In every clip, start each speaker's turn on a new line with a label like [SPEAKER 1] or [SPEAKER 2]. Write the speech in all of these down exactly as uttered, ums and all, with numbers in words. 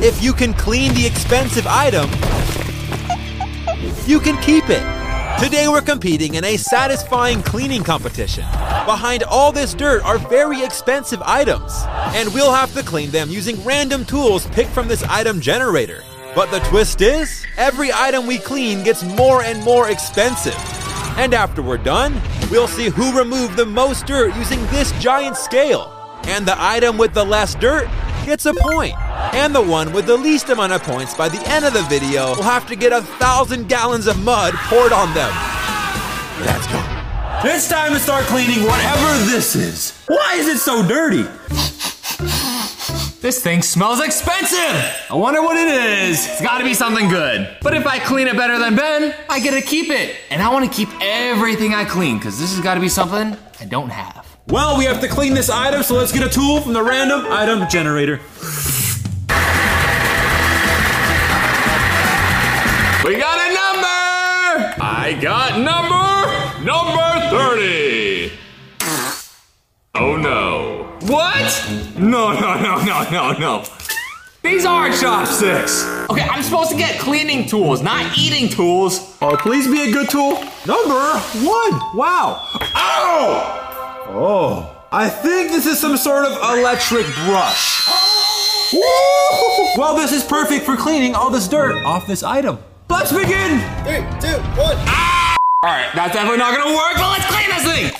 [SPEAKER 1] If you can clean the expensive item, you can keep it. Today we're competing in a satisfying cleaning competition. Behind all this dirt are very expensive items, and we'll have to clean them using random tools picked from this item generator. But the twist is, every item we clean gets more and more expensive. And after we're done, we'll see who removed the most dirt using this giant scale. And the item with the less dirt gets a point. And the one with the least amount of points by the end of the video will have to get a thousand gallons of mud poured on them. Let's go.
[SPEAKER 2] It's time to start cleaning whatever this is. Why is it so dirty?
[SPEAKER 3] This thing smells expensive! I wonder what it is. It's gotta be something good. But if I clean it better than Ben, I get to keep it. And I wanna keep everything I clean, because this has gotta be something I don't have.
[SPEAKER 2] Well, we have to clean this item, so let's get a tool from the random item generator.
[SPEAKER 3] We got a number! I got number, number thirty. Oh no. What? No, no, no, no, no, no. These aren't chopsticks. Okay, I'm supposed to get cleaning tools, not eating tools.
[SPEAKER 2] Oh, please be a good tool. Number one. Wow. Ow! Oh, I think this is some sort of electric brush. Woo! Well, this is perfect for cleaning all this dirt off this item. Let's begin.
[SPEAKER 4] Three, two, one.
[SPEAKER 3] Ah! All right, that's definitely not gonna work, but let's clean this thing.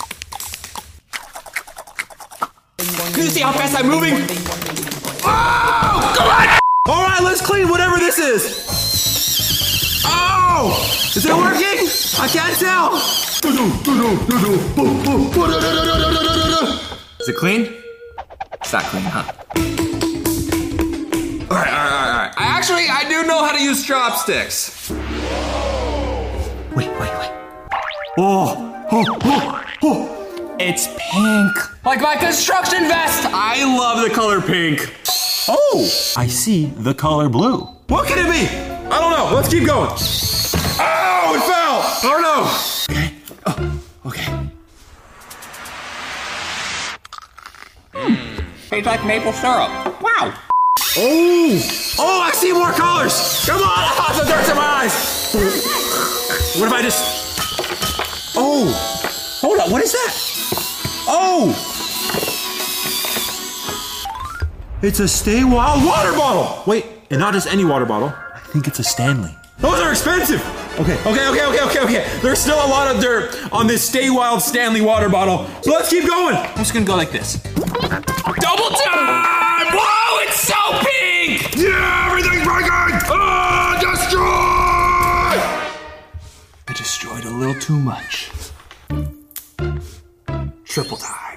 [SPEAKER 3] Can you see how fast I'm moving? Oh, come on!
[SPEAKER 2] All right, let's clean whatever this is. Oh, is it working? I can't tell.
[SPEAKER 3] Is it clean? It's not clean, huh? All right, all right, all right. I actually, I do know how to use chopsticks.
[SPEAKER 2] Wait, wait, wait. Oh, oh, oh, oh.
[SPEAKER 3] It's pink. Like my construction vest. I love the color pink.
[SPEAKER 2] Oh, I see the color blue. What can it be? I don't know. Let's keep going. Oh, it fell. Oh, no. Okay. Oh, okay.
[SPEAKER 3] Mm. Tastes like maple syrup. Wow.
[SPEAKER 2] Oh, oh, I see more colors. Come on, the dirt's in my eyes. What if I just, oh, hold on, what is that? Oh, it's a Stay Wild water bottle. Wait, and not just any water bottle. I think it's a Stanley. Those are expensive. Okay, okay, okay, okay, okay, okay. There's still a lot of dirt on this Stay Wild Stanley water bottle. So let's keep going. I'm just gonna go like this.
[SPEAKER 3] Double time! Whoa, it's so pink!
[SPEAKER 2] Yeah, everything's breaking! Oh, destroy!
[SPEAKER 3] I destroyed a little too much. Triple time.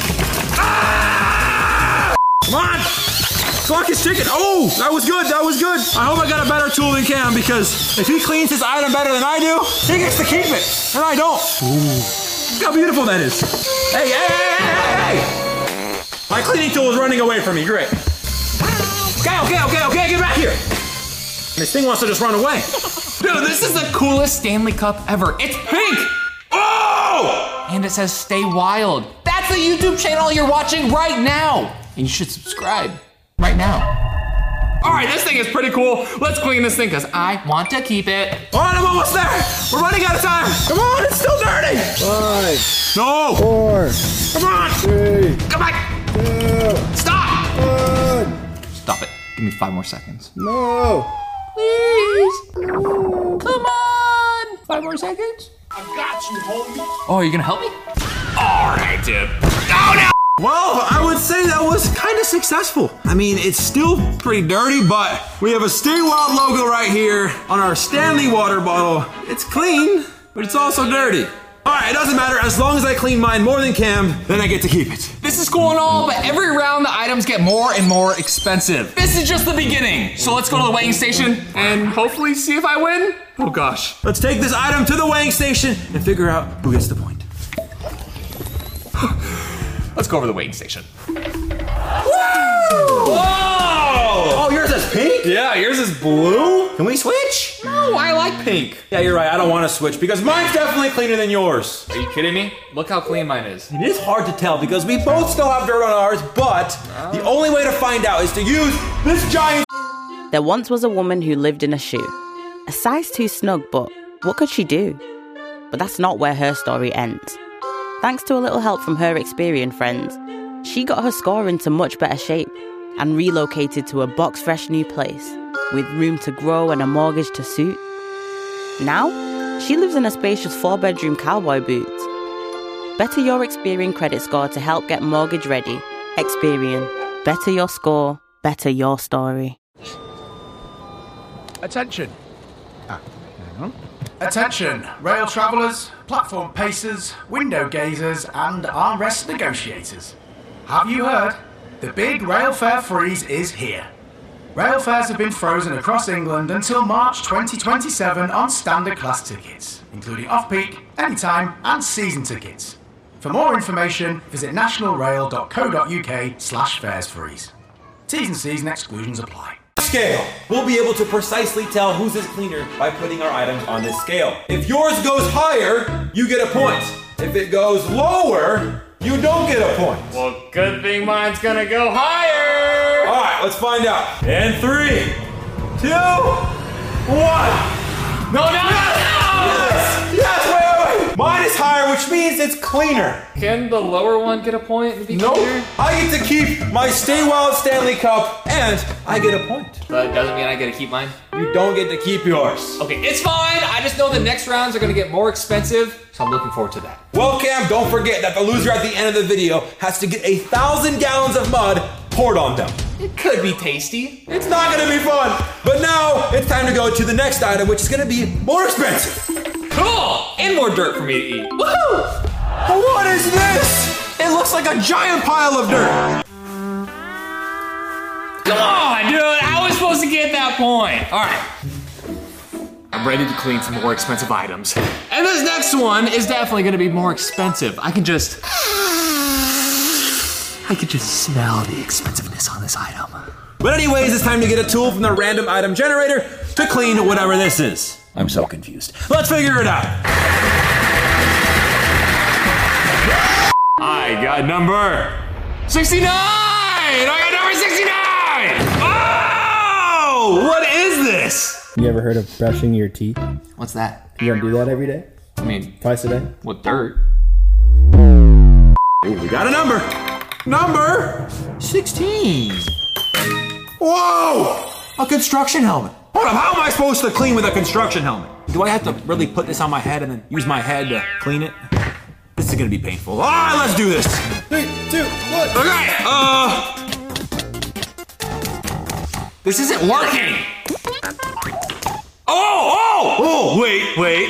[SPEAKER 2] Ah! Come on! Clock is ticking. Oh, that was good, that was good. I hope I got a better tool than Cam, because if he cleans his item better than I do, he gets to keep it, and I don't. Ooh. Look how beautiful that is. Hey, hey, hey, hey, hey! My cleaning tool is running away from me, great. Okay, okay, okay, okay, get back here. This thing wants to just run away.
[SPEAKER 3] Dude, this is the coolest Stanley Cup ever. It's pink!
[SPEAKER 2] Oh!
[SPEAKER 3] And it says Stay Wild. That's the YouTube channel you're watching right now. And you should subscribe right now. All right, this thing is pretty cool. Let's clean this thing because I want to keep it.
[SPEAKER 2] All right, I'm almost there. We're running out of time. Come on, it's still dirty.
[SPEAKER 4] Five.
[SPEAKER 2] No.
[SPEAKER 4] Four.
[SPEAKER 2] Come on.
[SPEAKER 4] Three.
[SPEAKER 3] Come on.
[SPEAKER 4] Two.
[SPEAKER 3] Stop.
[SPEAKER 4] One.
[SPEAKER 3] Stop it. Give me five more seconds.
[SPEAKER 4] No.
[SPEAKER 3] Please. No. Come on. Five more seconds.
[SPEAKER 4] I got you, homie.
[SPEAKER 3] Oh, you're gonna help me? All right, dude. Oh, no.
[SPEAKER 2] Well, I would say that was kind of successful. I mean, it's still pretty dirty, but we have a Stay Wild logo right here on our Stanley water bottle. It's clean, but it's also dirty. All right, it doesn't matter. As long as I clean mine more than Cam, then I get to keep it.
[SPEAKER 3] This is cool and all, but every round the items get more and more expensive. This is just the beginning. So let's go to the weighing station and hopefully see if I win. Oh gosh.
[SPEAKER 2] Let's take this item to the weighing station and figure out who gets the point.
[SPEAKER 3] Let's go over to the weighing station.
[SPEAKER 2] Woo! Whoa! Oh, yours is pink?
[SPEAKER 3] Yeah, yours is blue.
[SPEAKER 2] Can we switch?
[SPEAKER 3] No, I like pink.
[SPEAKER 2] Yeah, you're right. I don't want to switch because mine's definitely cleaner than yours.
[SPEAKER 3] Are you kidding me? Look how clean mine is.
[SPEAKER 2] It is hard to tell because we both still have dirt on ours, but the only way to find out is to use this giant
[SPEAKER 5] There once was a woman who lived in a shoe. A size too snug, but what could she do? But that's not where her story ends. Thanks to a little help from her Experian friends, she got her score into much better shape and relocated to a box-fresh new place with room to grow and a mortgage to suit. Now, she lives in a spacious four-bedroom cowboy boot. Better your Experian credit score to help get mortgage ready. Experian. Better your score, better your story.
[SPEAKER 6] Attention. Ah, hang on. Attention, rail travellers, platform pacers, window gazers, and armrest negotiators. Have you heard? The big rail fare freeze is here. Rail fares have been frozen across England until March twenty twenty-seven on standard class tickets, including off-peak, anytime, and season tickets. For more information, visit nationalrail.co.uk slash fares freeze. T's and C's and exclusions apply.
[SPEAKER 1] Scale. We'll be able to precisely tell whose is cleaner by putting our items on this scale. If yours goes higher, you get a point. If it goes lower, you don't get a point.
[SPEAKER 3] Well, good thing mine's gonna go higher.
[SPEAKER 1] All right, let's find out. In three, two, one.
[SPEAKER 3] No, no, no, no!
[SPEAKER 1] Yes, yes, wait, wait, wait. Mine is higher, which means it's cleaner.
[SPEAKER 3] Can the lower one get a point and be
[SPEAKER 1] Nope.
[SPEAKER 3] cleaner?
[SPEAKER 1] I get to keep my Stay Wild Stanley Cup, and I get a point.
[SPEAKER 3] But it doesn't mean I get to keep mine.
[SPEAKER 1] You don't get to keep yours.
[SPEAKER 3] Okay, it's fine. I just know the next rounds are gonna get more expensive, so I'm looking forward to that.
[SPEAKER 1] Well, Cam, don't forget that the loser at the end of the video has to get a thousand gallons of mud poured on them.
[SPEAKER 3] It could be tasty.
[SPEAKER 1] It's not gonna be fun. But now it's time to go to the next item, which is gonna be more expensive.
[SPEAKER 3] Cool! And more dirt for me to eat. Woohoo!
[SPEAKER 1] What is this? It looks like a giant pile of dirt.
[SPEAKER 3] Come on, dude. I was supposed to get that point. All right. I'm ready to clean some more expensive items. And this next one is definitely gonna be more expensive. I can just... I can just smell the expensiveness on this item.
[SPEAKER 1] But anyways, it's time to get a tool from the random item generator to clean whatever this is. I'm so confused. Let's figure it out.
[SPEAKER 3] I got number sixty-nine! I got number sixty-nine!
[SPEAKER 1] Oh! What is this?
[SPEAKER 4] You ever heard of brushing your teeth?
[SPEAKER 3] What's that?
[SPEAKER 4] You gonna do that every day?
[SPEAKER 3] I mean,
[SPEAKER 4] Twice a day?
[SPEAKER 3] with dirt.
[SPEAKER 1] Ooh, we got a number. Number sixteen. Whoa! A construction helmet. Hold up, how am I supposed to clean with a construction helmet? Do I have to really put this on my head and then use my head to clean it? This is gonna be painful. All right, let's do this.
[SPEAKER 4] Three, two, one.
[SPEAKER 1] Okay, uh...
[SPEAKER 3] This isn't working!
[SPEAKER 1] Oh, oh! Oh, wait, wait.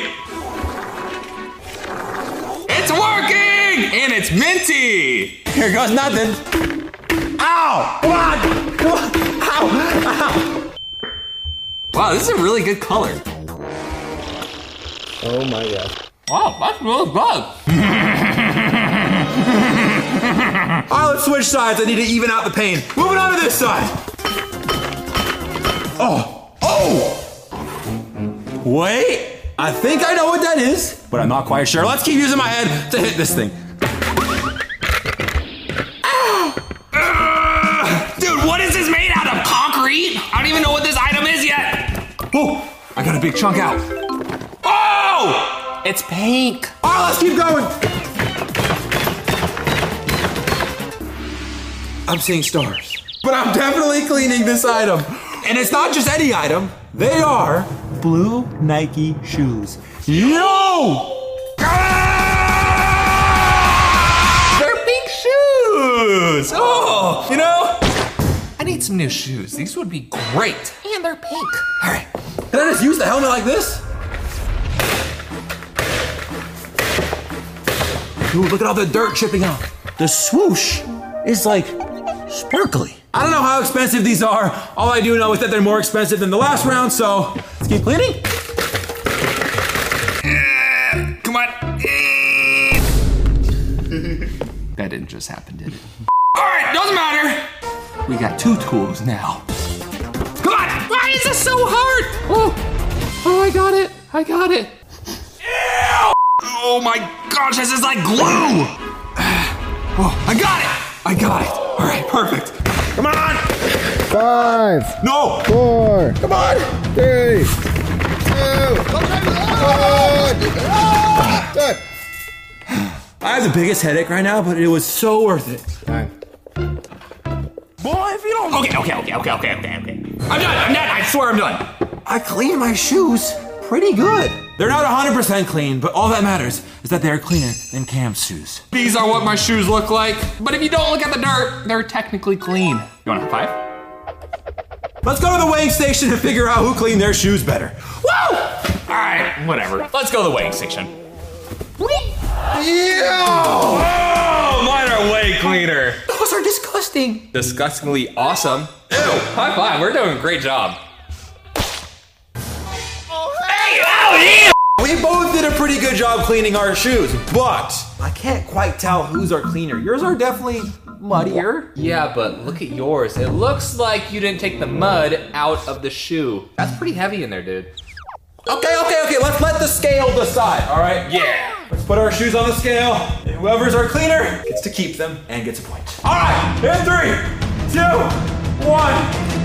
[SPEAKER 3] It's working! And it's minty!
[SPEAKER 1] Here goes nothing. Ow! Come on! Come on! Ow! Ow!
[SPEAKER 3] Wow, this is a really good color.
[SPEAKER 4] Oh my god.
[SPEAKER 3] Wow, that's really good.
[SPEAKER 1] All right, let's switch sides. I need to even out the pain. Moving on to this side. Oh, oh! Wait, I think I know what that is, but I'm not quite sure. Let's keep using my head to hit this thing.
[SPEAKER 3] Uh, dude, what is this made out of? Concrete? I don't even know what this item is yet.
[SPEAKER 1] Oh, I got a big chunk out. Oh!
[SPEAKER 3] It's pink.
[SPEAKER 1] All right, let's keep going. I'm seeing stars, but I'm definitely cleaning this item. And it's not just any item. They are blue Nike shoes. Yo! Ah!
[SPEAKER 3] They're pink shoes. Oh, you know, I need some new shoes. These would be great. And they're pink.
[SPEAKER 1] All right, can I just use the helmet like this? Ooh, look at all the dirt chipping off. The swoosh is like sparkly. I don't know how expensive these are. All I do know is that they're more expensive than the last round, so let's keep cleaning.
[SPEAKER 3] Uh, come on. That didn't just happen, did it? All right, doesn't matter. We got two tools now. Come on. Why is this so hard? Oh, oh, I got it. I got it. Ew! Oh my gosh, this is like glue. Oh, I got it. I got it. All right, perfect. Come on.
[SPEAKER 4] Five.
[SPEAKER 2] No.
[SPEAKER 4] Four.
[SPEAKER 2] Come on.
[SPEAKER 4] Three. Two. One.
[SPEAKER 2] I have the biggest headache right now, but it was so worth it.
[SPEAKER 4] Time.
[SPEAKER 3] Boy, if you don't. Okay, okay, okay, okay, okay, okay, okay. I'm done. I'm done. I swear I'm done.
[SPEAKER 2] I cleaned my shoes pretty good. They're not one hundred percent clean, but all that matters is that they're cleaner than Cam's shoes.
[SPEAKER 3] These are what my shoes look like, but if you don't look at the dirt, they're technically clean. You want a high five?
[SPEAKER 2] Let's go to the weighing station and figure out who cleaned their shoes better.
[SPEAKER 3] Woo! All right, whatever. Let's go to the weighing station.
[SPEAKER 2] Yeah!
[SPEAKER 3] Oh, mine are way cleaner.
[SPEAKER 2] Those are disgusting.
[SPEAKER 3] Disgustingly awesome. Ew. High five. We're doing a great job. Hey, oh, yeah!
[SPEAKER 2] We both did a pretty good job cleaning our shoes, but I can't quite tell whose are cleaner. Yours are definitely muddier.
[SPEAKER 3] Yeah, but look at yours. It looks like you didn't take the mud out of the shoe. That's pretty heavy in there, dude.
[SPEAKER 2] Okay, okay, okay, let's let the scale decide, all right?
[SPEAKER 3] Yeah.
[SPEAKER 2] Let's put our shoes on the scale, and whoever's are cleaner gets to keep them and gets a point. All right, in three, two, one.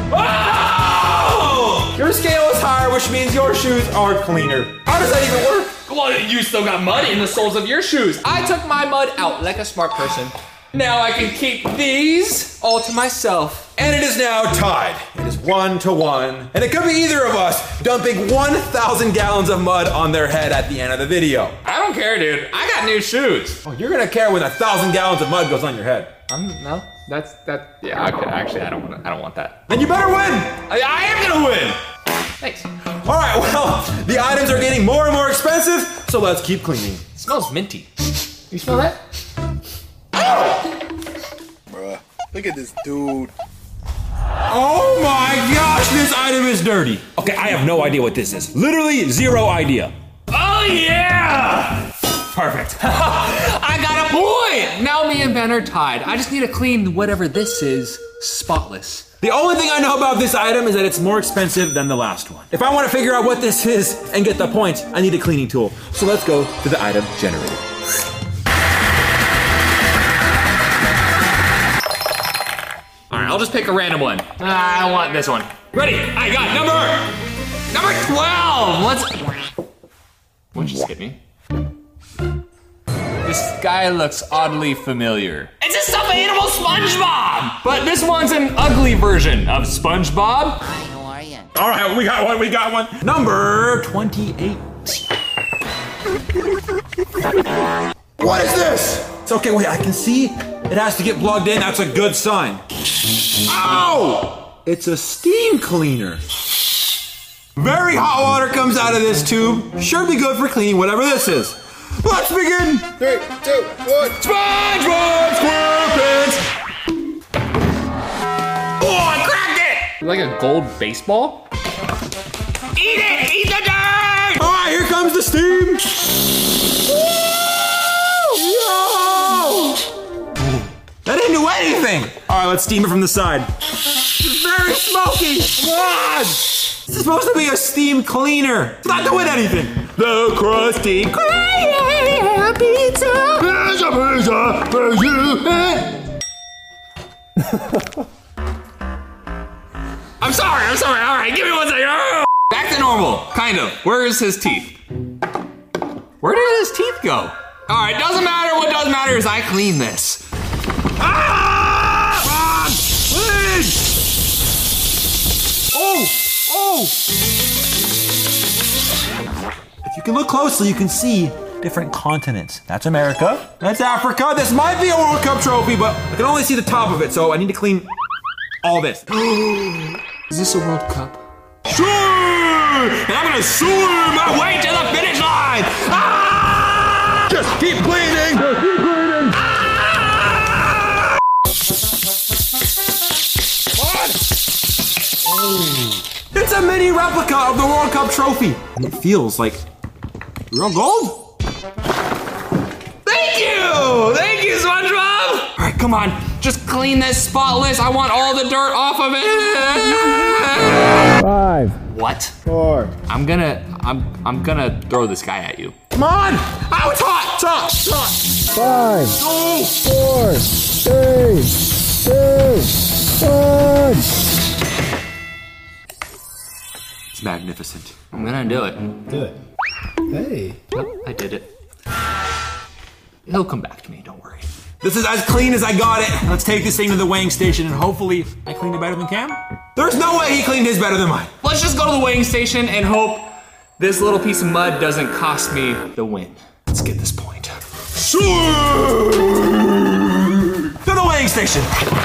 [SPEAKER 2] Oh! Your scale is higher, which means your shoes are cleaner. How does that even work?
[SPEAKER 3] Well, you still got mud in the soles of your shoes. I took my mud out like a smart person. Now I can keep these all to myself.
[SPEAKER 2] And it is now tied. It is one to one. And it could be either of us dumping one thousand gallons of mud on their head at the end of the video.
[SPEAKER 3] I don't care, dude. I got new shoes.
[SPEAKER 2] Oh, you're gonna care when a thousand gallons of mud goes on your head.
[SPEAKER 3] I'm, no, that's, that, yeah, I could, actually, I don't want I don't want that.
[SPEAKER 2] Then you better win.
[SPEAKER 3] I, I am gonna win. Thanks.
[SPEAKER 2] All right, well, the items are getting more and more expensive, so let's keep cleaning.
[SPEAKER 3] It smells minty. You smell that?
[SPEAKER 7] Bruh, look at this dude.
[SPEAKER 2] Oh my gosh, this item is dirty. Okay, I have no idea what this is. Literally zero idea.
[SPEAKER 3] Oh yeah! Perfect. I got a point! Now me and Ben are tied. I just need to clean whatever this is spotless.
[SPEAKER 2] The only thing I know about this item is that it's more expensive than the last one. If I want to figure out what this is and get the point, I need a cleaning tool. So let's go to the item generator.
[SPEAKER 3] All right, I'll just pick a random one. I don't want this one. Ready? I got number number twelve. Let's. What just hit me? This guy looks oddly familiar. It's a stuffed animal SpongeBob, but this one's an ugly version of SpongeBob.
[SPEAKER 8] Hi, how are you?
[SPEAKER 2] All right, we got one. We got one. Number twenty-eight. What is this? It's okay. Wait, I can see it has to get plugged in. That's a good sign. Ow! It's a steam cleaner. Very hot water comes out of this tube. Should be good for cleaning whatever this is. Let's begin.
[SPEAKER 7] Three, two, one.
[SPEAKER 2] SpongeBob SquarePants.
[SPEAKER 3] Oh, I cracked it! Like a gold baseball? Eat it! Eat the dirt!
[SPEAKER 2] All right, here comes the steam. That didn't do anything! All right, let's steam it from the side. It's very smoky! Come on! This is supposed to be a steam cleaner. It's not doing anything. The Krusty Krab pizza! Pizza, pizza for you!
[SPEAKER 3] I'm sorry, I'm sorry. All right, give me one second. Oh! Back to normal, kind of. Where is his teeth? Where did his teeth go? All right, doesn't matter. What does matter is I clean this.
[SPEAKER 2] Ah! Ah! Please! Oh! Oh! If you can look closely, you can see different continents. That's America. That's Africa. This might be a World Cup trophy, but I can only see the top of it, so I need to clean all this.
[SPEAKER 3] Is this a World Cup?
[SPEAKER 2] Sure! And I'm gonna swim my way to the finish line! Ah! Just keep cleaning! Just keep cleaning! Ah! Oh. It's a mini replica of the World Cup trophy. And it feels like real gold.
[SPEAKER 3] Thank you! Thank you, SpongeBob! All right, come on. Just clean this spotless. I want all the dirt off of it.
[SPEAKER 4] Five.
[SPEAKER 3] What?
[SPEAKER 4] Four.
[SPEAKER 3] I'm gonna, I'm, I'm gonna throw this guy at you.
[SPEAKER 2] Come on! Oh, it's hot! It's hot! It's hot!
[SPEAKER 4] Five.
[SPEAKER 2] Oh.
[SPEAKER 4] Four. Three. Two. One.
[SPEAKER 3] It's magnificent. I'm gonna do it.
[SPEAKER 4] Good. Hey.
[SPEAKER 3] Oh, I did it. He'll come back to me, don't worry.
[SPEAKER 2] This is as clean as I got it. Let's take this thing to the weighing station and hopefully I cleaned it better than Cam. There's no way he cleaned his better than mine.
[SPEAKER 3] Let's just go to the weighing station and hope this little piece of mud doesn't cost me the win. Let's get this point.
[SPEAKER 2] To the weighing station.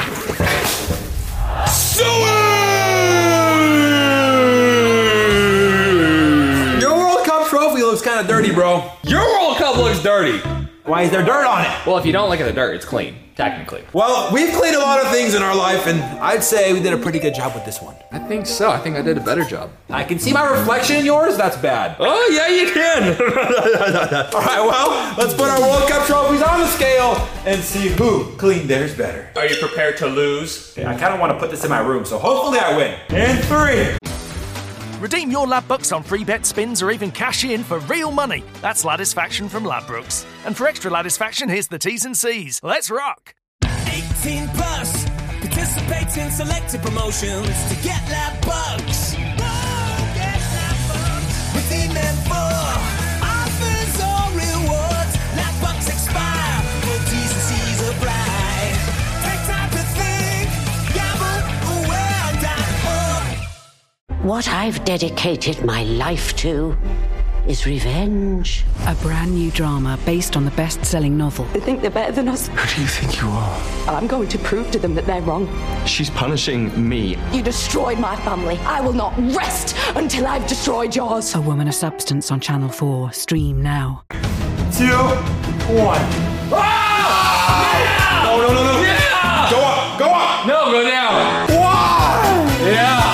[SPEAKER 2] Your World Cup trophy looks kind of dirty, bro.
[SPEAKER 3] Your World Cup looks dirty.
[SPEAKER 2] Why is there dirt on it?
[SPEAKER 3] Well, if you don't look at the dirt, it's clean, technically.
[SPEAKER 2] Well, we've cleaned a lot of things in our life, and I'd say we did a pretty good job with this one.
[SPEAKER 3] I think so. I think I did a better job.
[SPEAKER 2] I can see my reflection in yours. That's bad.
[SPEAKER 3] Oh, yeah, you can.
[SPEAKER 2] All right, well, let's put our World Cup trophies on the scale and see who cleaned theirs better.
[SPEAKER 3] Are you prepared to lose?
[SPEAKER 2] Okay, I kind of want to put this in my room, so hopefully I win. In three.
[SPEAKER 8] Redeem your Ladbrokes on free bet spins or even cash in for real money. That's Ladisfaction from Ladbrokes. And for extra Ladisfaction, here's the T's and C's. Let's rock!
[SPEAKER 9] eighteen plus. Participate in selected promotions to get Ladbrokes. Whoa, get Ladbrokes. Redeem them for offers or rewards. Ladbrokes expire. Full T's and C's apply. Take time to think. Gamble aware dot org.
[SPEAKER 10] What I've dedicated my life to is revenge.
[SPEAKER 11] A brand new drama based on the best-selling novel.
[SPEAKER 12] They think they're better than us.
[SPEAKER 13] Who do you think you are?
[SPEAKER 12] I'm going to prove to them that they're wrong.
[SPEAKER 13] She's punishing me.
[SPEAKER 12] You destroyed my family. I will not rest until I've destroyed yours.
[SPEAKER 11] A Woman of Substance on Channel four. Stream now.
[SPEAKER 2] Two, one. Ah! No, no, no, no.
[SPEAKER 3] Yeah!
[SPEAKER 2] Go up, go up.
[SPEAKER 3] No, go down.
[SPEAKER 2] Wow!
[SPEAKER 3] Yeah.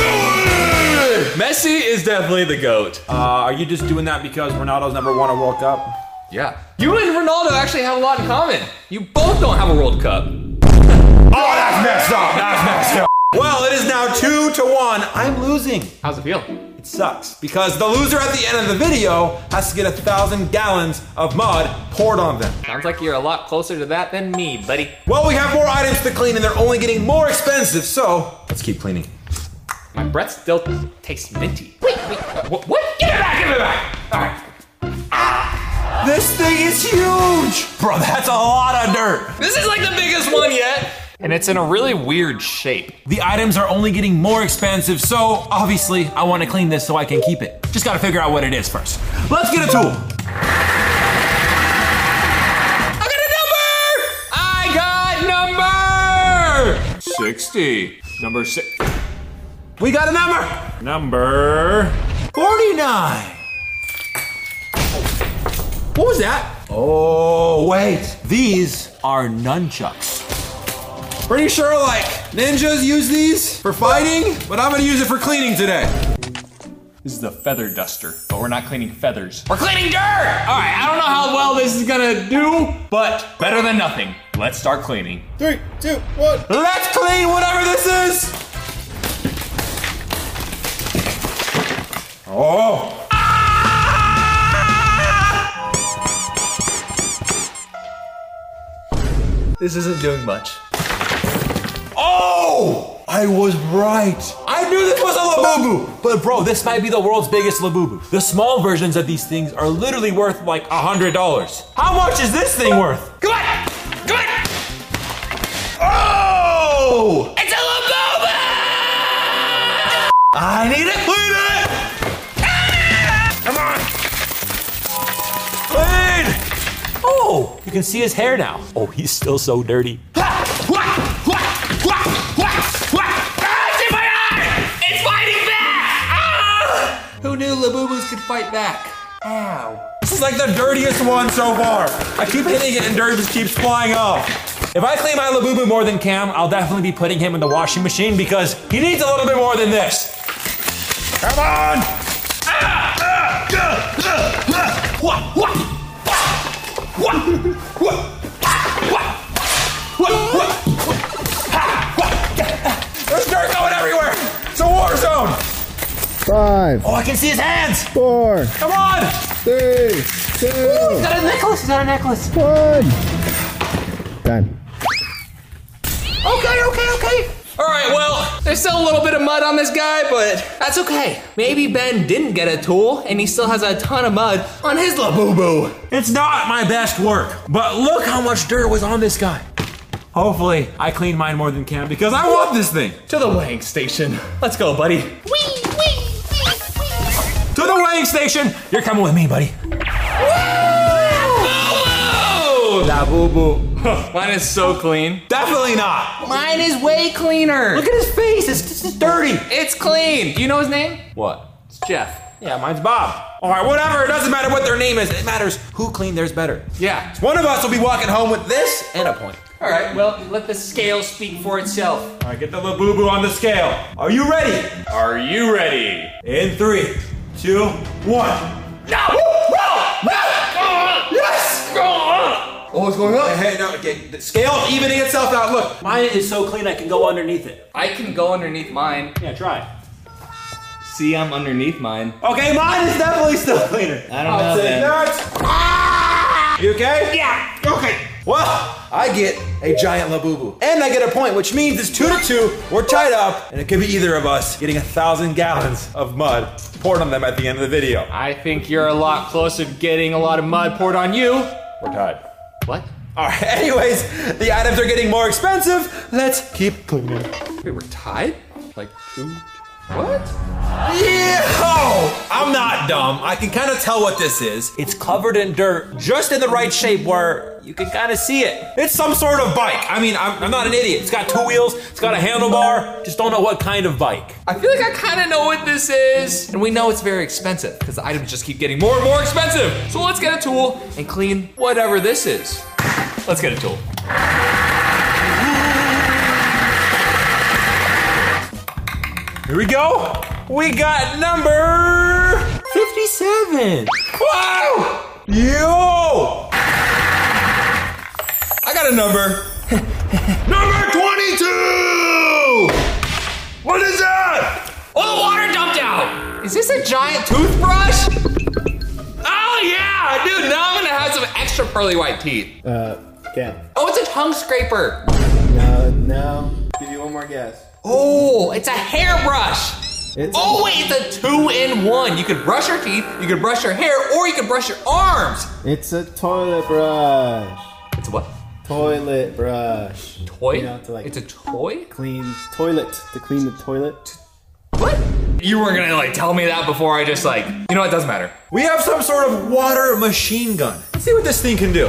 [SPEAKER 3] Messi is definitely the GOAT.
[SPEAKER 2] Uh, are you just doing that because Ronaldo's never won a World Cup?
[SPEAKER 3] Yeah. You and Ronaldo actually have a lot in common. You both don't have a World Cup.
[SPEAKER 2] Oh, that's messed up. That's messed up. Well, it is now two to one. I'm losing.
[SPEAKER 3] How's it feel?
[SPEAKER 2] It sucks because the loser at the end of the video has to get a thousand gallons of mud poured on them.
[SPEAKER 3] Sounds like you're a lot closer to that than me, buddy.
[SPEAKER 2] Well, we have more items to clean and they're only getting more expensive, so let's keep cleaning.
[SPEAKER 3] My breath still tastes minty. Wait, wait, what? what? Give it back, give it back! Alright.
[SPEAKER 2] Ah, this thing is huge! Bro, that's a lot of dirt.
[SPEAKER 3] This is like the biggest one yet. And it's in a really weird shape.
[SPEAKER 2] The items are only getting more expensive, so obviously I want to clean this so I can keep it. Just gotta figure out what it is first. Let's get a tool.
[SPEAKER 3] I got a number! I got number! sixty. Number six.
[SPEAKER 2] We got a number! Number forty-nine. What was that? Oh, wait. These are nunchucks. Pretty sure, like, ninjas use these for fighting, but I'm gonna use it for cleaning today.
[SPEAKER 3] This is the feather duster, but we're not cleaning feathers. We're cleaning dirt! All right, I don't know how well this is gonna do, but better than nothing. Let's start cleaning.
[SPEAKER 7] Three, two, one.
[SPEAKER 2] Let's clean whatever this is. Oh.
[SPEAKER 3] This isn't doing much.
[SPEAKER 2] Oh! I was right. I knew this was a Labubu. But bro, this might be the world's biggest Labubu. The small versions of these things are literally worth like a hundred dollars. How much is this thing worth?
[SPEAKER 3] Come on! Come on!
[SPEAKER 2] Oh!
[SPEAKER 3] It's a Labubu!
[SPEAKER 2] I need to clean it! Come on! Clean! Oh, you can see his hair now. Oh, he's still so dirty.
[SPEAKER 3] Who knew Labubus could fight back? Ow.
[SPEAKER 2] This is like the dirtiest one so far. I keep hitting it and dirt just keeps flying off. If I clean my Labubu more than Cam, I'll definitely be putting him in the washing machine because he needs a little bit more than this. Come on! There's dirt going everywhere! It's a war zone!
[SPEAKER 4] Five.
[SPEAKER 2] Oh, I can see his hands!
[SPEAKER 4] Four.
[SPEAKER 2] Come on!
[SPEAKER 4] Three. Two.
[SPEAKER 3] Ooh, he's got a necklace, he's got a necklace.
[SPEAKER 4] One. Done.
[SPEAKER 2] Okay, okay, okay.
[SPEAKER 14] All right, well, there's still a little bit of mud on this guy, but that's okay. Maybe Ben didn't get a tool and he still has a ton of mud on his Labubu.
[SPEAKER 2] It's not my best work, but look how much dirt was on this guy. Hopefully, I clean mine more than Cam because I want this thing.
[SPEAKER 14] To the weighing station. Let's go, buddy.
[SPEAKER 2] To the weighing station. You're coming with me, buddy. Labubu.
[SPEAKER 14] Mine is so clean.
[SPEAKER 2] Definitely not.
[SPEAKER 14] Mine is way cleaner.
[SPEAKER 2] Look at his face. It's just dirty.
[SPEAKER 14] It's clean. Do you know his name? What? It's Jeff.
[SPEAKER 2] Yeah, mine's Bob. All right, whatever. It doesn't matter what their name is. It matters who cleaned theirs better.
[SPEAKER 14] Yeah.
[SPEAKER 2] One of us will be walking home with this and a point.
[SPEAKER 14] All right, well, let the scale speak for itself.
[SPEAKER 2] All right, get the Labubu on the scale. Are you ready?
[SPEAKER 3] Are you ready?
[SPEAKER 2] In three, two, one.
[SPEAKER 14] No! No! No! Yes!
[SPEAKER 2] Oh, what's going on? Hey, no, okay. The scale evening itself out. Look, mine is so clean I can go underneath it.
[SPEAKER 14] I can go underneath mine.
[SPEAKER 2] Yeah, try.
[SPEAKER 14] See, I'm underneath mine.
[SPEAKER 2] Okay, mine is definitely still cleaner.
[SPEAKER 14] I don't know, man.
[SPEAKER 2] Ah! You okay?
[SPEAKER 14] Yeah.
[SPEAKER 2] Okay. Well, I get a giant Labubu. And I get a point, which means it's two to two. We're tied up, and it could be either of us getting a thousand gallons of mud poured on them at the end of the video.
[SPEAKER 14] I think you're a lot closer to getting a lot of mud poured on you.
[SPEAKER 2] We're tied.
[SPEAKER 14] What?
[SPEAKER 2] All right, anyways, the items are getting more expensive. Let's keep cleaning.
[SPEAKER 14] Wait, we're tied? Like two? What?
[SPEAKER 2] Yeah! Oh, I'm not dumb. I can kind of tell what this is. It's covered in dirt, just in the right shape where you can kind of see it. It's some sort of bike. I mean, I'm, I'm not an idiot. It's got two wheels, it's got a handlebar, just don't know what kind of bike.
[SPEAKER 14] I feel like I kind of know what this is. And we know it's very expensive because the items just keep getting more and more expensive. So let's get a tool and clean whatever this is. Let's get a tool.
[SPEAKER 2] Here we go. We got number fifty-seven. Wow! Yo! I got a number. Number twenty-two! What is that?
[SPEAKER 14] Oh, the water dumped out! Is this a giant toothbrush? Oh yeah, dude, now I'm gonna have some extra pearly white teeth.
[SPEAKER 4] Uh, Cam.
[SPEAKER 14] Oh, it's a tongue scraper.
[SPEAKER 4] No, no. Give you one more guess.
[SPEAKER 14] Oh, it's a hairbrush.
[SPEAKER 4] It's
[SPEAKER 14] oh wait, it's a two-in-one. You could brush your teeth, you could brush your hair, or you could brush your arms.
[SPEAKER 4] It's a toilet brush.
[SPEAKER 14] It's a what?
[SPEAKER 4] Toilet brush.
[SPEAKER 14] Toy?
[SPEAKER 4] You know, to like
[SPEAKER 14] it's a toy?
[SPEAKER 4] Clean toilet. To clean the toilet.
[SPEAKER 14] What? You weren't gonna like tell me that before I just like, you know what, it doesn't matter.
[SPEAKER 2] We have some sort of water machine gun. Let's see what this thing can do.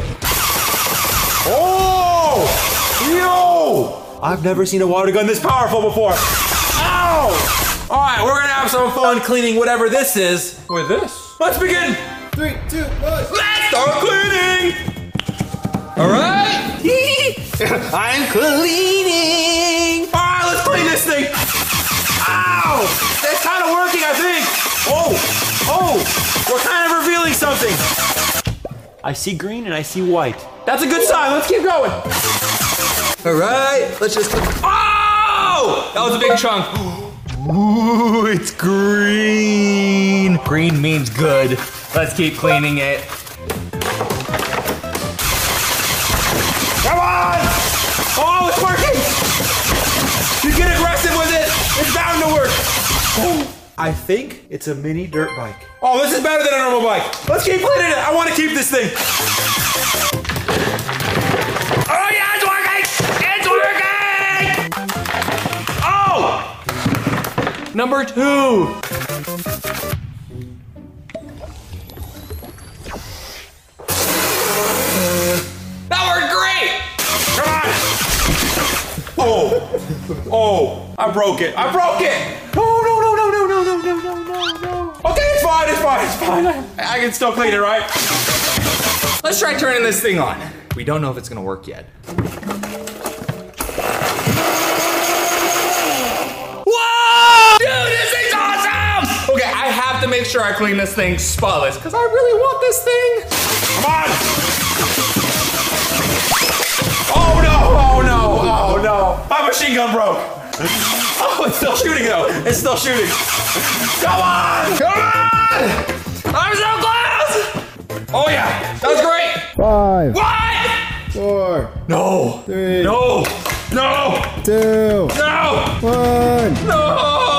[SPEAKER 2] Oh! Yo! I've never seen a water gun this powerful before. Ow! All right, we're gonna have some fun cleaning whatever this is with this. Let's begin.
[SPEAKER 4] Three, two, one.
[SPEAKER 2] Let's start cleaning.
[SPEAKER 14] All right.
[SPEAKER 2] I'm cleaning. All right, let's clean this thing. Ow! That's kind of working, I think. Oh, oh, we're kind of revealing something. I see green and I see white. That's a good sign. Let's keep going. All right, let's just. Oh!
[SPEAKER 14] That was a big chunk.
[SPEAKER 2] Ooh, it's green.
[SPEAKER 14] Green means good. Let's keep cleaning it.
[SPEAKER 2] Come on! Oh, it's working! You get aggressive with it. It's bound to work. Oh, I think it's a mini dirt bike. Oh, this is better than a normal bike. Let's keep cleaning it. I want to keep this thing. Oh yeah, it's working! It's working! Oh!
[SPEAKER 14] Number two. That worked great!
[SPEAKER 2] Come on! Oh! Oh! I broke it! I broke it! No, no, no, no, no, no, no, no, no, no, no. Okay, it's fine, it's fine, it's fine. I, I can still clean it, right?
[SPEAKER 14] Let's try turning this thing on. We don't know if it's gonna work yet. Whoa! Dude, this thing's awesome! Okay, I have to make sure I clean this thing spotless because I really want this thing.
[SPEAKER 2] Come on! Oh no! Oh no! Oh no! My machine gun broke! Oh, it's still shooting though! It's still shooting! Come on! Come on!
[SPEAKER 14] I'm so close! Oh yeah! That was great!
[SPEAKER 4] Five.
[SPEAKER 14] What?
[SPEAKER 4] Four.
[SPEAKER 2] No!
[SPEAKER 4] Three.
[SPEAKER 2] No!
[SPEAKER 3] No!
[SPEAKER 4] Two.
[SPEAKER 3] No!
[SPEAKER 4] One.
[SPEAKER 14] No!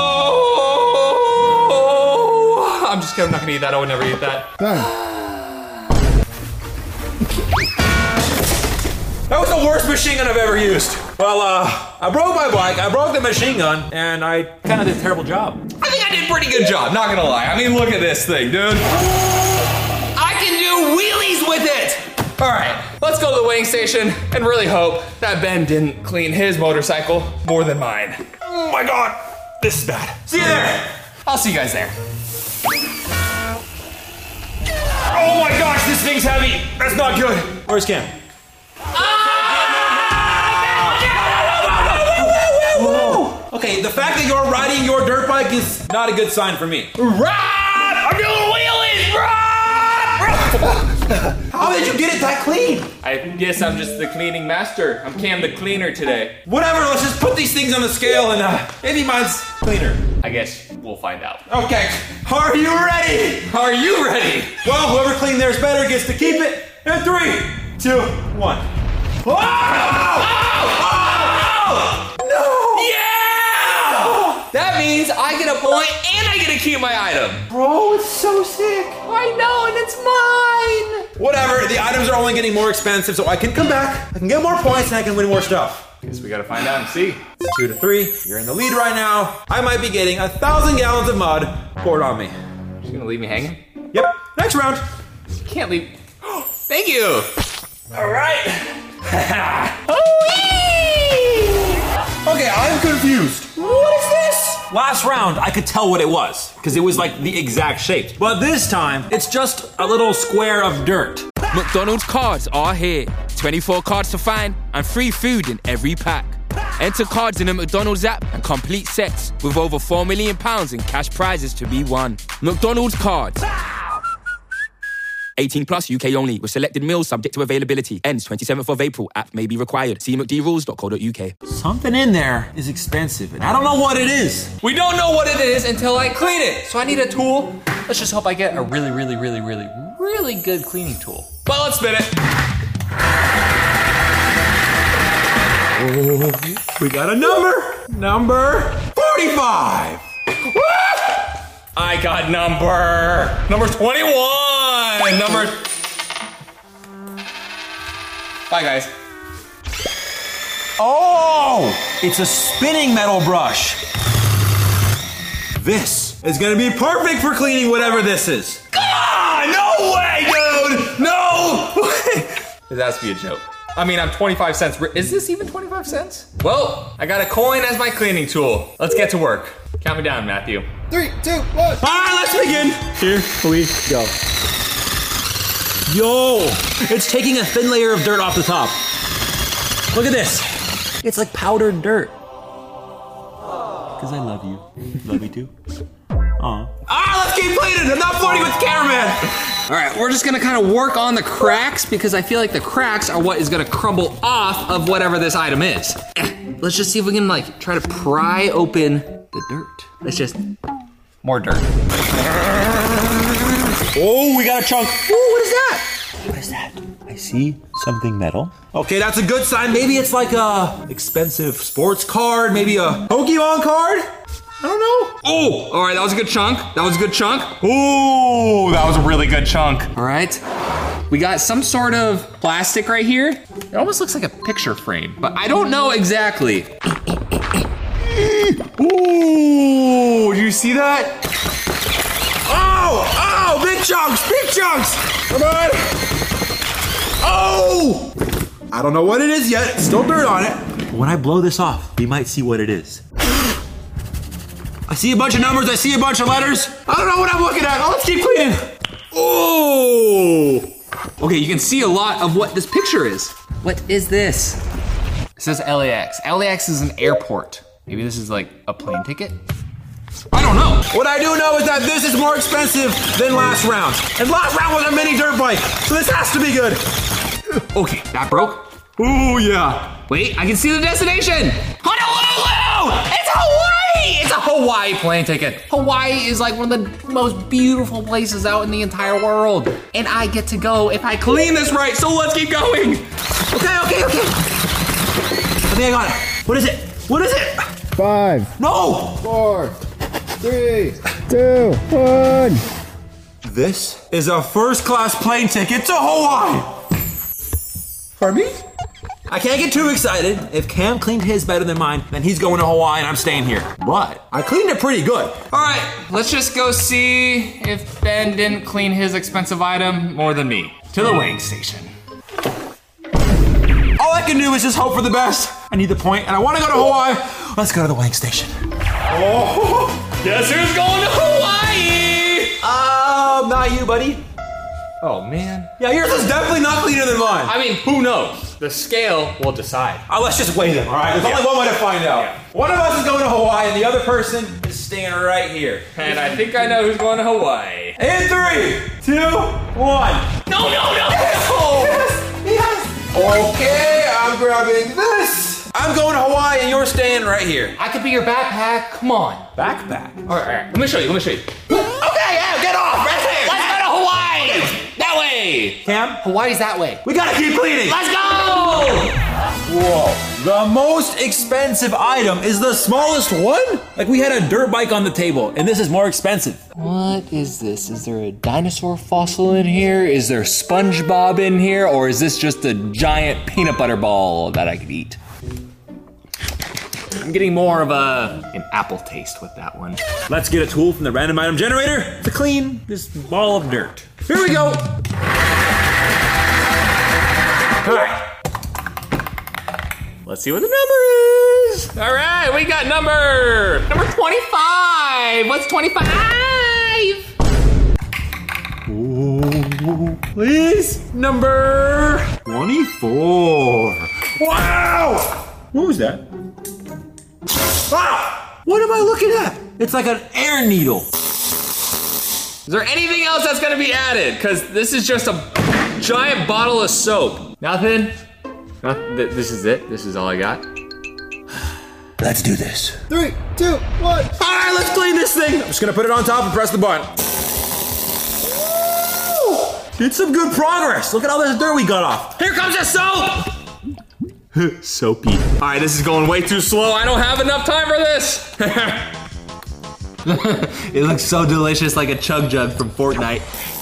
[SPEAKER 14] I'm just kidding. I'm not gonna eat that. I would never eat that.
[SPEAKER 4] Done.
[SPEAKER 2] That was the worst machine gun I've ever used. Well, uh, I broke my bike, I broke the machine gun, and I kind of did a terrible job.
[SPEAKER 14] I think I did a pretty good job, not gonna lie. I mean, look at this thing, dude. I can do wheelies with it! All right, let's go to the weighing station and really hope that Ben didn't clean his motorcycle more than mine.
[SPEAKER 2] Oh my God, this is bad. See you there.
[SPEAKER 14] I'll see you guys there.
[SPEAKER 2] Oh my gosh, this thing's heavy. That's not good. Where's Cam? Okay, the fact that you're riding your dirt bike is not a good sign for me.
[SPEAKER 14] Ride! I'm doing wheelies! Ride!
[SPEAKER 2] How did you get it that clean?
[SPEAKER 14] I guess I'm just the cleaning master. I'm Cam the cleaner today.
[SPEAKER 2] Whatever, let's just put these things on the scale and uh, maybe mine's cleaner.
[SPEAKER 14] I guess we'll find out.
[SPEAKER 2] Okay, are you ready?
[SPEAKER 14] Are you ready?
[SPEAKER 2] Well, whoever cleaned theirs better gets to keep it. In three, two, one. Oh! Oh! Oh! No!
[SPEAKER 14] Yeah! That means I get a point and I get to keep my item.
[SPEAKER 2] Bro, it's so sick.
[SPEAKER 14] I know, and it's mine.
[SPEAKER 2] Whatever, the items are only getting more expensive, so I can come back, I can get more points, and I can win more stuff.
[SPEAKER 14] Guess we gotta find out and see.
[SPEAKER 2] It's two to three, you're in the lead right now. I might be getting a thousand gallons of mud poured on me.
[SPEAKER 14] Just gonna leave me hanging?
[SPEAKER 2] Yep, next round.
[SPEAKER 14] Can't leave. Thank you.
[SPEAKER 2] All right.
[SPEAKER 15] Okay, I'm confused.
[SPEAKER 2] What is this? Last round, I could tell what it was, because it was like the exact shape. But this time, it's just a little square of dirt.
[SPEAKER 16] McDonald's cards are here. twenty-four cards to find and free food in every pack. Enter cards in the McDonald's app and complete sets with over four million pounds in cash prizes to be won. McDonald's cards. eighteen plus, U K only, with selected meals subject to availability. Ends twenty-seventh of April. App may be required. See m c d rules dot co dot u k.
[SPEAKER 2] Something in there is expensive, and I don't know what it is.
[SPEAKER 14] We don't know what it is until I clean it. So I need a tool. Let's just hope I get a really, really, really, really, really good cleaning tool. Well, let's spin it.
[SPEAKER 2] Oh, we got a number. Number forty-five.
[SPEAKER 14] Woo! I got number. Number twenty-one. Number. Bye, guys.
[SPEAKER 2] Oh, it's a spinning metal brush. This is gonna be perfect for cleaning whatever this is.
[SPEAKER 14] Ah, no way, dude! No way! This has to be a joke. I mean, I'm twenty-five cents. Is this even twenty-five cents? Well, I got a coin as my cleaning tool. Let's get to work. Count me down, Matthew.
[SPEAKER 7] Three, two, one.
[SPEAKER 2] All right, let's begin. Here we go. Yo, it's taking a thin layer of dirt off the top. Look at this. It's like powdered dirt. Because I love you. Love you too. Aw. Ah, let's keep cleaning. I'm not flirting with the cameraman.
[SPEAKER 14] All right, we're just gonna kind of work on the cracks because I feel like the cracks are what is gonna crumble off of whatever this item is. Let's just see if we can like try to pry open the dirt. Let's just, more dirt.
[SPEAKER 2] Oh, we got a chunk. Oh, what is that? What is that? I see something metal. Okay, that's a good sign. Maybe it's like a expensive sports card, maybe a Pokemon card. I don't know.
[SPEAKER 14] Oh, all right, that was a good chunk. That was a good chunk. Oh, that was a really good chunk. All right, we got some sort of plastic right here. It almost looks like a picture frame, but I don't know exactly. Ooh, do you see that?
[SPEAKER 2] Oh, oh, big chunks, big chunks. Come on. Oh, I don't know what it is yet. It's still dirt on it. But when I blow this off, we might see what it is. I see a bunch of numbers, I see a bunch of letters. I don't know what I'm looking at. Oh, let's keep cleaning.
[SPEAKER 14] Oh! Okay, you can see a lot of what this picture is. What is this? It says L A X. L A X is an airport. Maybe this is like a plane ticket? I don't know.
[SPEAKER 2] What I do know is that this is more expensive than last round. And last round was a mini dirt bike, so this has to be good.
[SPEAKER 14] Okay, that broke. Ooh, yeah. Wait, I can see the destination. Honolulu! It's Hawaii! It's a Hawaii plane ticket. Hawaii is like one of the most beautiful places out in the entire world. And I get to go if I clean this right, so let's keep going.
[SPEAKER 2] Okay, okay, okay. I think Okay, I got it. What is it? What is it?
[SPEAKER 4] Five.
[SPEAKER 2] No!
[SPEAKER 4] Four. Three. Two. One.
[SPEAKER 2] This is a first-class plane ticket to Hawaii. For me? I can't get too excited. If Cam cleaned his better than mine, then he's going to Hawaii and I'm staying here. But I cleaned it pretty good.
[SPEAKER 14] All right, let's just go see if Ben didn't clean his expensive item more than me. To the weighing station.
[SPEAKER 2] All I can do is just hope for the best. I need the point and I want to go to Hawaii. Let's go to the weighing station.
[SPEAKER 3] Oh, guess who's going to Hawaii?
[SPEAKER 2] Uh, not you, buddy.
[SPEAKER 14] Oh, man.
[SPEAKER 2] Yeah, yours is definitely not cleaner than mine.
[SPEAKER 14] I mean, who knows? The scale will decide.
[SPEAKER 2] Oh, let's just weigh them, all right? There's
[SPEAKER 14] Yeah.
[SPEAKER 2] only one way to find out.
[SPEAKER 14] Yeah.
[SPEAKER 2] One of us is going to Hawaii and the other person is staying right here.
[SPEAKER 14] And I think I know who's going to Hawaii.
[SPEAKER 2] In three, two, one.
[SPEAKER 14] No, no, no,
[SPEAKER 2] yes.
[SPEAKER 14] no!
[SPEAKER 2] Yes, yes. Okay, I'm grabbing this. I'm going to Hawaii and you're staying right here.
[SPEAKER 14] I could be your backpack. Come on.
[SPEAKER 2] Backpack?
[SPEAKER 14] All right, all right. Let me show you. Let me show you.
[SPEAKER 3] Okay, yeah, get off. Right there.
[SPEAKER 14] Let's go to Hawaii. That way.
[SPEAKER 2] Cam?
[SPEAKER 14] Hawaii's that way.
[SPEAKER 2] We gotta keep cleaning.
[SPEAKER 14] Let's go.
[SPEAKER 2] Whoa. The most expensive item is the smallest one? Like we had a dirt bike on the table and this is more expensive.
[SPEAKER 14] What is this? Is there a dinosaur fossil in here? Is there SpongeBob in here? Or is this just a giant peanut butter ball that I could eat? I'm getting more of a an apple taste with that one.
[SPEAKER 2] Let's get a tool from the random item generator to clean this ball of dirt. Here we go. All right.
[SPEAKER 14] Let's see what the number is. All right, we got number number twenty-five. What's twenty-five?
[SPEAKER 2] Ooh, please. Number twenty-four. Wow. What was that? Ah! What am I looking at? It's like an air needle.
[SPEAKER 14] Is there anything else that's gonna be added? Because this is just a giant bottle of soap. Nothing? Not, th this is it? This is all I got?
[SPEAKER 2] Let's do this.
[SPEAKER 4] Three, two, one.
[SPEAKER 2] All right, let's clean this thing. I'm just gonna put it on top and press the button. Woo! Did some good progress. Look at all this dirt we got off.
[SPEAKER 14] Here comes the soap!
[SPEAKER 2] Soapy.
[SPEAKER 14] All right, this is going way too slow. I don't have enough time for this. It looks so delicious, like a chug jug from Fortnite.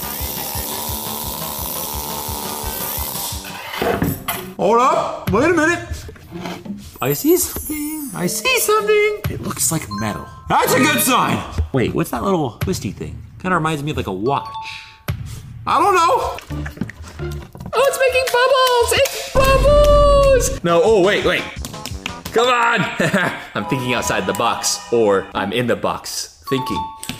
[SPEAKER 2] Hold up. Wait a minute. I see something. I see something. It looks like metal. That's a good sign. Wait, what's that little twisty thing? Kind of reminds me of like a watch. I don't know.
[SPEAKER 14] Oh, it's making bubbles! It's bubbles! No, oh, wait, wait. Come on! I'm thinking outside the box, or I'm in the box thinking.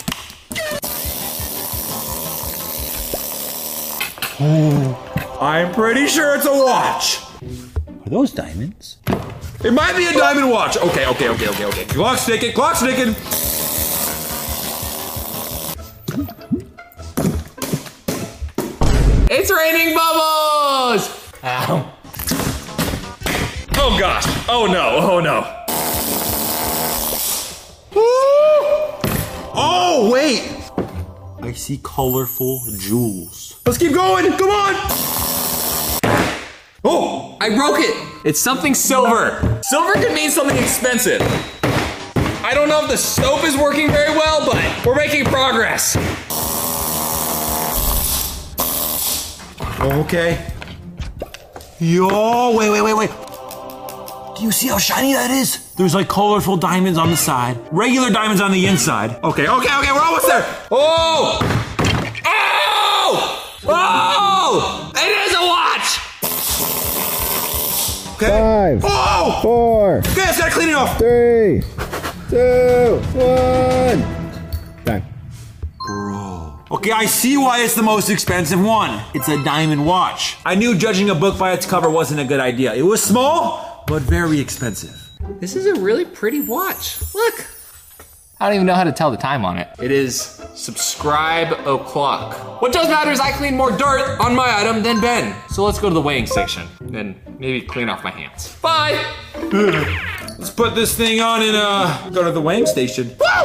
[SPEAKER 2] Oh, I'm pretty sure it's a watch. Are those diamonds? It might be a diamond watch. Okay, okay, okay, okay, okay. Clock's ticking, clock's ticking.
[SPEAKER 14] It's raining bubbles! Ow.
[SPEAKER 3] Oh gosh. Oh no. Oh no.
[SPEAKER 2] Oh, wait. I see colorful jewels. Let's keep going. Come on.
[SPEAKER 14] Oh, I broke it. It's something silver. Silver could mean something expensive. I don't know if the soap is working very well, but we're making progress.
[SPEAKER 2] Okay. Yo, wait, wait, wait, wait. Do you see how shiny that is? There's like colorful diamonds on the side, regular diamonds on the inside. Okay, okay, okay, we're almost there.
[SPEAKER 14] Oh! Oh! Oh! It is a watch!
[SPEAKER 2] Okay.
[SPEAKER 4] Five.
[SPEAKER 2] Oh!
[SPEAKER 4] Four.
[SPEAKER 2] Okay, let's gotta clean it off.
[SPEAKER 4] Three. Two. One. Done.
[SPEAKER 2] Bro. Okay, I see why it's the most expensive one. It's a diamond watch. I knew judging a book by its cover wasn't a good idea. It was small, but very expensive.
[SPEAKER 14] This is a really pretty watch. Look. I don't even know how to tell the time on it. It is subscribe o'clock. What does matter is I clean more dirt on my item than Ben. So let's go to the weighing station and maybe clean off my hands. Bye.
[SPEAKER 2] Let's put this thing on and uh, go to the weighing station.
[SPEAKER 14] Woo!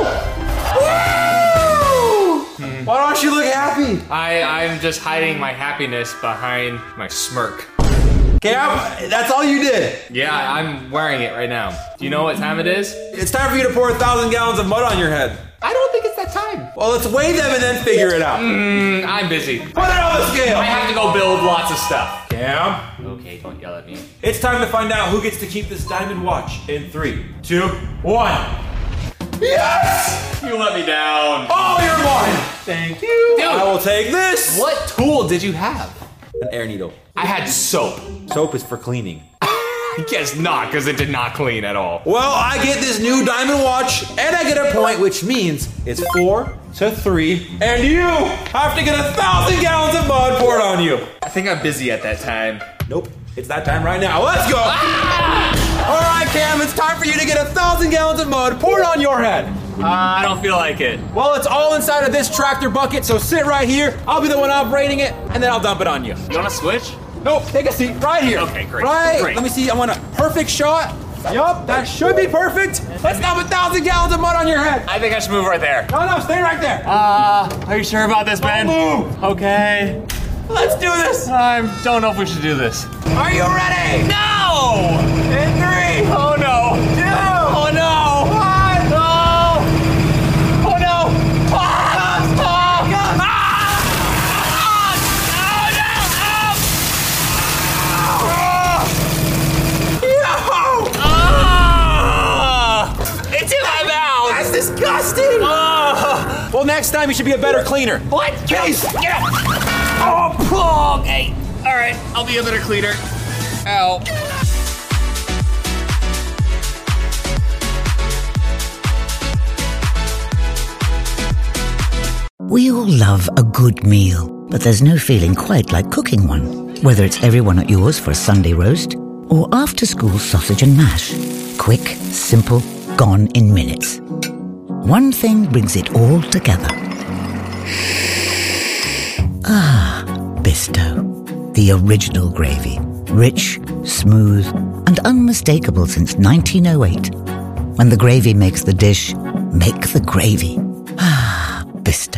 [SPEAKER 14] Woo!
[SPEAKER 2] Why don't you look happy?
[SPEAKER 14] I, I'm just hiding my happiness behind my smirk.
[SPEAKER 1] Cam, that's all you did.
[SPEAKER 3] Yeah, I'm wearing it right now. Do you know what time it is?
[SPEAKER 1] It's time for you to pour a thousand gallons of mud on your head.
[SPEAKER 3] I don't think it's that time.
[SPEAKER 1] Well, let's weigh them and then figure it out.
[SPEAKER 3] Mm, I'm busy.
[SPEAKER 1] Put it on the scale.
[SPEAKER 3] I have to go build lots of stuff.
[SPEAKER 1] Cam.
[SPEAKER 3] Okay, don't yell at me.
[SPEAKER 1] It's time to find out who gets to keep this diamond watch in three, two, one. Yes!
[SPEAKER 3] You let me down.
[SPEAKER 1] Oh, you're mine. Thank you.
[SPEAKER 3] Dude,
[SPEAKER 1] I will take this.
[SPEAKER 3] What tool did you have?
[SPEAKER 1] An air needle.
[SPEAKER 3] I had soap.
[SPEAKER 1] Soap is for cleaning.
[SPEAKER 3] I guess not, because it did not clean at all.
[SPEAKER 1] Well, I get this new diamond watch, and I get a point, which means it's four to three, and you have to get a thousand gallons of mud poured on you.
[SPEAKER 3] I think I'm busy at that time.
[SPEAKER 1] Nope, it's that time right now. Let's go.
[SPEAKER 3] Ah!
[SPEAKER 1] All right, Cam, it's time for you to get a thousand gallons of mud poured on your head.
[SPEAKER 3] Uh, I don't feel like it.
[SPEAKER 1] Well, it's all inside of this tractor bucket, so sit right here. I'll be the one operating it, and then I'll dump it on you.
[SPEAKER 3] You want to switch?
[SPEAKER 1] Nope, take a seat right here.
[SPEAKER 3] Okay, great.
[SPEAKER 1] Right,
[SPEAKER 3] great.
[SPEAKER 1] Let me see, I want a perfect shot. Yup, that should be perfect. Let's dump a thousand gallons of mud on your head.
[SPEAKER 3] I think I should move right there.
[SPEAKER 1] No, no, stay right there.
[SPEAKER 3] Uh, are you sure about this, Ben?
[SPEAKER 1] Don't move.
[SPEAKER 3] Okay.
[SPEAKER 1] Let's do this.
[SPEAKER 3] I don't know if we should do this.
[SPEAKER 1] Are you ready?
[SPEAKER 3] No!
[SPEAKER 1] In three.
[SPEAKER 3] Oh no.
[SPEAKER 1] Two.
[SPEAKER 3] Oh no.
[SPEAKER 1] One.
[SPEAKER 3] No. Oh no. Ah!
[SPEAKER 1] Come.
[SPEAKER 3] Ah!
[SPEAKER 1] Come.
[SPEAKER 3] Ah! It's in my mouth!
[SPEAKER 1] That's disgusting!
[SPEAKER 3] Oh.
[SPEAKER 1] Well, next time you should be a better cleaner.
[SPEAKER 3] What?
[SPEAKER 1] Case!
[SPEAKER 3] Get up! Oh, okay. All right, I'll be a better cleaner. Ow.
[SPEAKER 17] We all love a good meal, but there's no feeling quite like cooking one. Whether it's everyone at yours for a Sunday roast or after-school sausage and mash. Quick, simple, gone in minutes. One thing brings it all together. Ah, Bisto. The original gravy. Rich, smooth, and unmistakable since nineteen oh eight. When the gravy makes the dish, make the gravy. Ah, Bisto.